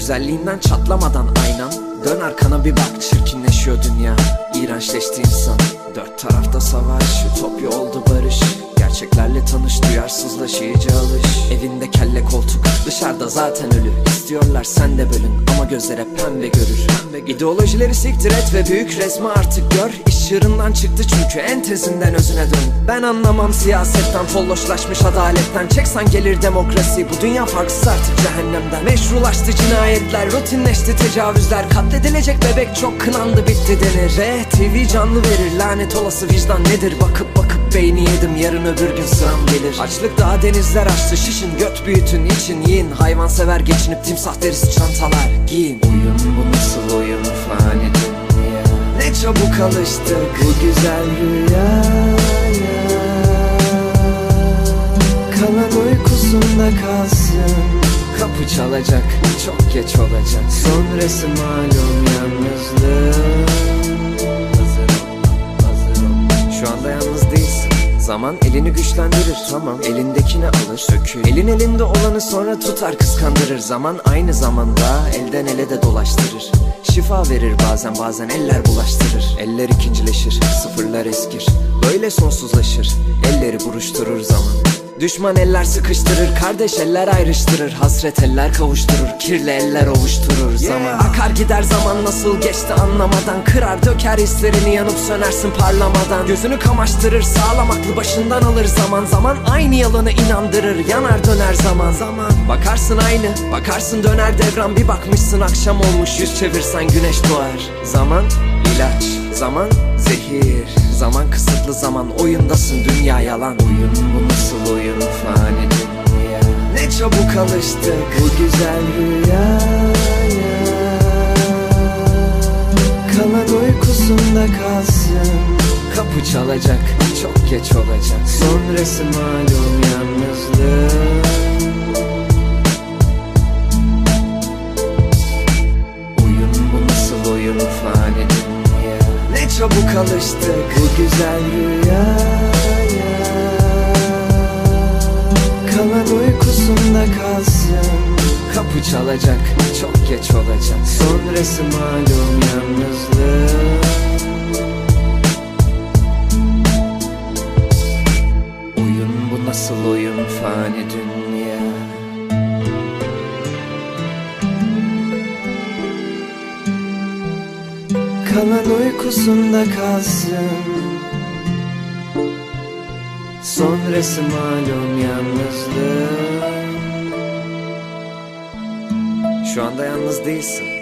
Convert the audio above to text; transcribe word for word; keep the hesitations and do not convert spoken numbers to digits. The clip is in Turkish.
Güzelliğinden çatlamadan aynan. Dön arkana bir bak, çirkinleşiyor dünya, İğrençleşti insan. Dört tarafta savaş, ütopya oldu barış. Gerçeklerle tanış, duyarsızlaş, iyice alış. Evinde kelle koltuk, dışarıda zaten ölü. İstiyorlar sen de bölün ama gözlere pembe görür. Pembe İdeolojileri siktir et ve büyük resmi artık gör. İş çığırından çıktı çünkü en tezinden özüne dön. Ben anlamam siyasetten, folloşlaşmış adaletten. Çeksen gelir demokrasi, bu dünya farksız artık cehennemden. Meşrulaştı cinayetler, rutinleşti tecavüzler. Katledilecek bebek çok kınandı, bitti denir. Ve T V canlı verir, lanet olası vicdan nedir? Bakıp bakıp beyni yedim, yarın öbür gün sıram gelir. Açlık daha denizler açtı, şişin göt büyütün için yiyin. Hayvansever geçinip timsah derisi çantalar giyin. Oyun bu nasıl oyun, fani dünya. Ne çabuk alıştık bu güzel rüyaya. Kalan uykusunda kalsın. Kapı çalacak, çok geç olacak. Sonrası malum yalnızlık. Hazır ol, hazır ol. Şu anda yalnız değilsin. Zaman elini güçlendirir, tamam, elindekini alır sökül. Elin elinde olanı sonra tutar kıskandırır. Zaman aynı zamanda elden ele de dolaştırır. Şifa verir bazen, bazen eller bulaştırır. Eller ikincileşir, sıfırlar eskir. Böyle sonsuzlaşır, elleri buruşturur zaman. Düşman eller sıkıştırır, kardeş eller ayrıştırır. Hasret eller kavuşturur, kirli eller ovuşturur zaman. Yeah. Akar gider zaman, nasıl geçti anlamadan. Kırar döker hislerini, yanıp sönersin parlamadan. Gözünü kamaştırır, sağlam aklı başından alır zaman. Zaman aynı yalanı inandırır, yanar döner zaman. Zaman bakarsın aynı, bakarsın döner devran. Bir bakmışsın akşam olmuş, yüz çevirsen güneş doğar. Zaman ilaç, zaman zehir. Zaman kısıtlı, zaman oyundasın, dünya yalan. Oyun bu nasıl oyun, fani dünya. Ne çabuk alıştık bu güzel rüyaya. Kalan uykusunda kalsın. Kapı çalacak, çok geç olacak. Sonrası malum yalnızlık. Oyun bu nasıl oyun, fani dünya. Ne çabuk alıştık bu güzel rüyaya. Kalan uykusunda kalsın. Kapı çalacak, çok geç olacak. Sonrası malum yalnızlık. Oyun bu nasıl oyun, fani dünya. Kalan uykusunda kalsın. Sonrası malum yalnızlık. Şu anda yalnız değilsin.